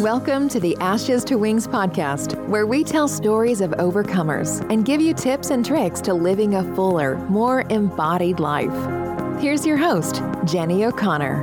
Welcome to the Ashes to Wings podcast, where we tell stories of overcomers and give you tips and tricks to living a fuller, more embodied life. Here's your host, Jenny O'Connor.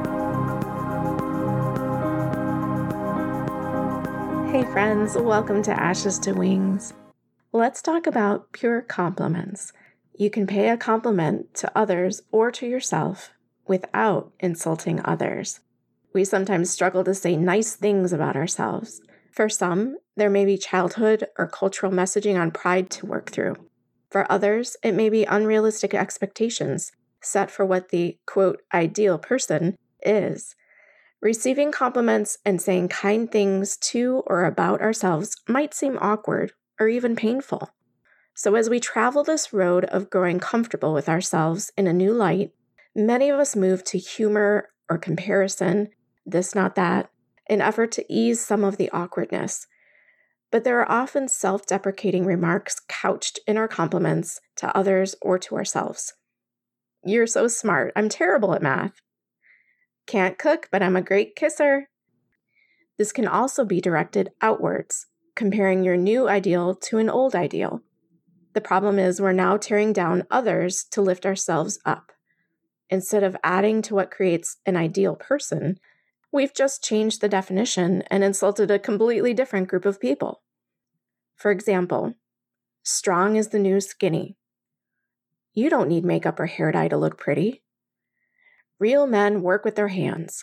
Hey friends, welcome to Ashes to Wings. Let's talk about pure compliments. You can pay a compliment to others or to yourself without insulting others. We sometimes struggle to say nice things about ourselves. For some, there may be childhood or cultural messaging on pride to work through. For others, it may be unrealistic expectations set for what the, quote, ideal person is. Receiving compliments and saying kind things to or about ourselves might seem awkward or even painful. So as we travel this road of growing comfortable with ourselves in a new light, many of us move to humor or comparison, this, not that, in effort to ease some of the awkwardness. But there are often self-deprecating remarks couched in our compliments to others or to ourselves. You're so smart. I'm terrible at math. Can't cook, but I'm a great kisser. This can also be directed outwards, comparing your new ideal to an old ideal. The problem is we're now tearing down others to lift ourselves up. Instead of adding to what creates an ideal person, we've just changed the definition and insulted a completely different group of people. For example, strong is the new skinny. You don't need makeup or hair dye to look pretty. Real men work with their hands.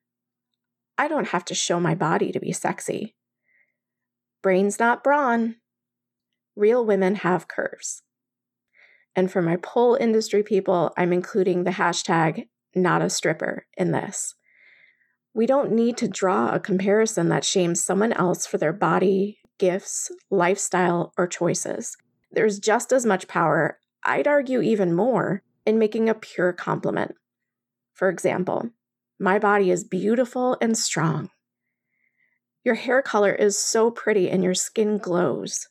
I don't have to show my body to be sexy. Brains not brawn. Real women have curves. And for my pole industry people, I'm including the hashtag not a stripper in this. We don't need to draw a comparison that shames someone else for their body, gifts, lifestyle, or choices. There's just as much power, I'd argue even more, in making a pure compliment. For example, my body is beautiful and strong. Your hair color is so pretty and your skin glows.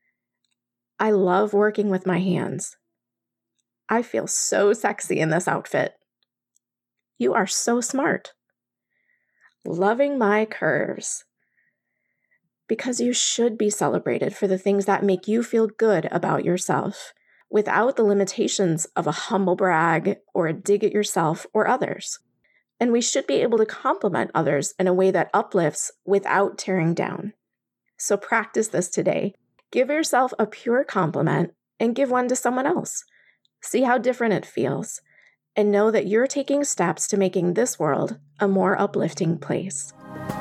I love working with my hands. I feel so sexy in this outfit. You are so smart. Loving my curves. Because you should be celebrated for the things that make you feel good about yourself, without the limitations of a humble brag or a dig at yourself or others. And we should be able to compliment others in a way that uplifts without tearing down. So practice this today. Give yourself a pure compliment and give one to someone else. See how different it feels. And know that you're taking steps to making this world a more uplifting place.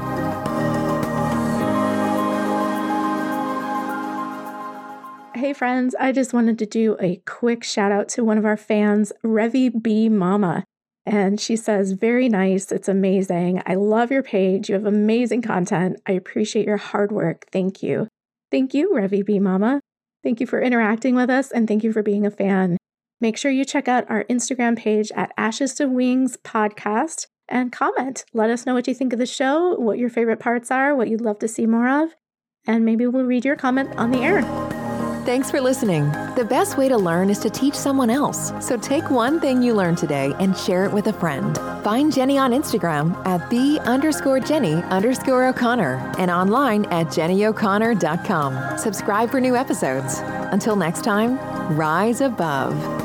Hey friends, I just wanted to do a quick shout out to one of our fans, Revi B Mama. And she says, very nice. It's amazing. I love your page. You have amazing content. I appreciate your hard work. Thank you. Thank you, Revi B Mama. Thank you for interacting with us and thank you for being a fan. Make sure you check out our Instagram page at Ashes to Wings Podcast and comment. Let us know what you think of the show, what your favorite parts are, what you'd love to see more of, and maybe we'll read your comment on the air. Thanks for listening. The best way to learn is to teach someone else. So take one thing you learned today and share it with a friend. Find Jenny on Instagram at the_Jenny_O'Connor and online at jennyo'connor.com. Subscribe for new episodes. Until next time, rise above.